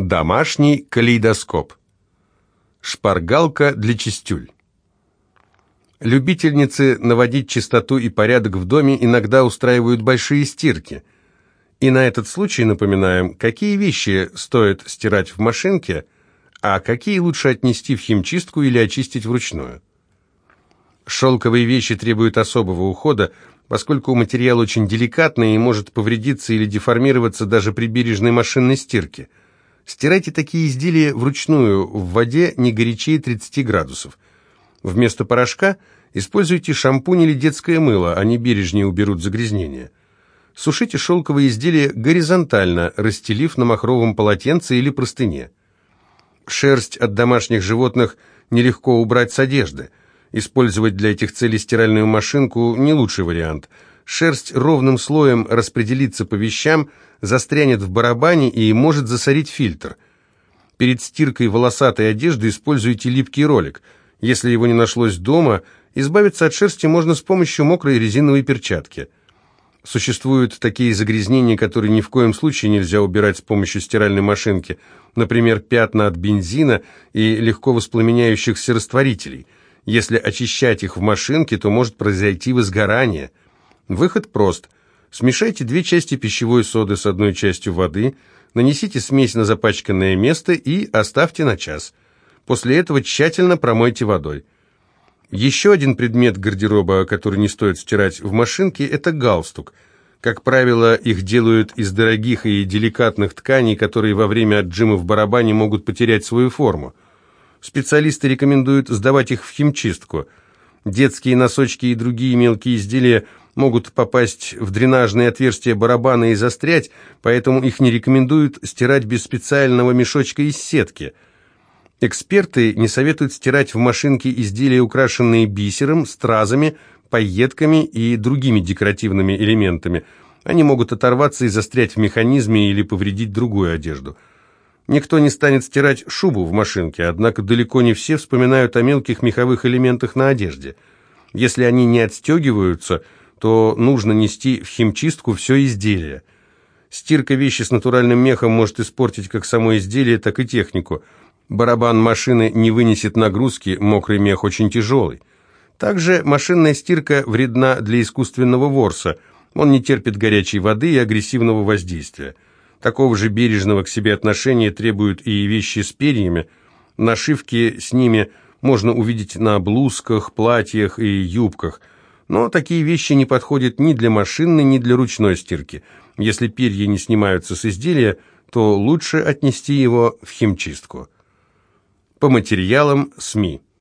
Домашний калейдоскоп. Шпаргалка для чистюль. Любительницы наводить чистоту и порядок в доме иногда устраивают большие стирки. И на этот случай напоминаем, какие вещи стоит стирать в машинке, а какие лучше отнести в химчистку или очистить вручную. Шелковые вещи требуют особого ухода, поскольку материал очень деликатный и может повредиться или деформироваться даже при бережной машинной стирке. Стирайте такие изделия вручную в воде не горячее 30 градусов. Вместо порошка используйте шампунь или детское мыло, они бережнее уберут загрязнения. Сушите шелковые изделия горизонтально, расстелив на махровом полотенце или простыне. Шерсть от домашних животных нелегко убрать с одежды. Использовать для этих целей стиральную машинку – не лучший вариант. Шерсть ровным слоем распределится по вещам, застрянет в барабане и может засорить фильтр. Перед стиркой волосатой одежды используйте липкий ролик. Если его не нашлось дома, избавиться от шерсти можно с помощью мокрой резиновой перчатки. Существуют такие загрязнения, которые ни в коем случае нельзя убирать с помощью стиральной машинки, например, пятна от бензина и легко воспламеняющихся растворителей. Если очищать их в машинке, то может произойти возгорание. Выход прост. Смешайте 2 части пищевой соды с 1 частью воды, нанесите смесь на запачканное место и оставьте на час. После этого тщательно промойте водой. Еще один предмет гардероба, который не стоит стирать в машинке, это галстук. Как правило, их делают из дорогих и деликатных тканей, которые во время отжима в барабане могут потерять свою форму. Специалисты рекомендуют сдавать их в химчистку. Детские носочки и другие мелкие изделия могут попасть в дренажные отверстия барабана и застрять, поэтому их не рекомендуют стирать без специального мешочка из сетки. Эксперты не советуют стирать в машинке изделия, украшенные бисером, стразами, пайетками и другими декоративными элементами. Они могут оторваться и застрять в механизме или повредить другую одежду. Никто не станет стирать шубу в машинке, однако далеко не все вспоминают о мелких меховых элементах на одежде. Если они не отстегиваются, то нужно нести в химчистку все изделие. Стирка вещи с натуральным мехом может испортить как само изделие, так и технику. Барабан машины не вынесет нагрузки, мокрый мех очень тяжелый. Также машинная стирка вредна для искусственного ворса. Он не терпит горячей воды и агрессивного воздействия. Такого же бережного к себе отношения требуют и вещи с перьями. Нашивки с ними можно увидеть на блузках, платьях и юбках. Но такие вещи не подходят ни для машинной, ни для ручной стирки. Если перья не снимаются с изделия, то лучше отнести его в химчистку. По материалам СМИ.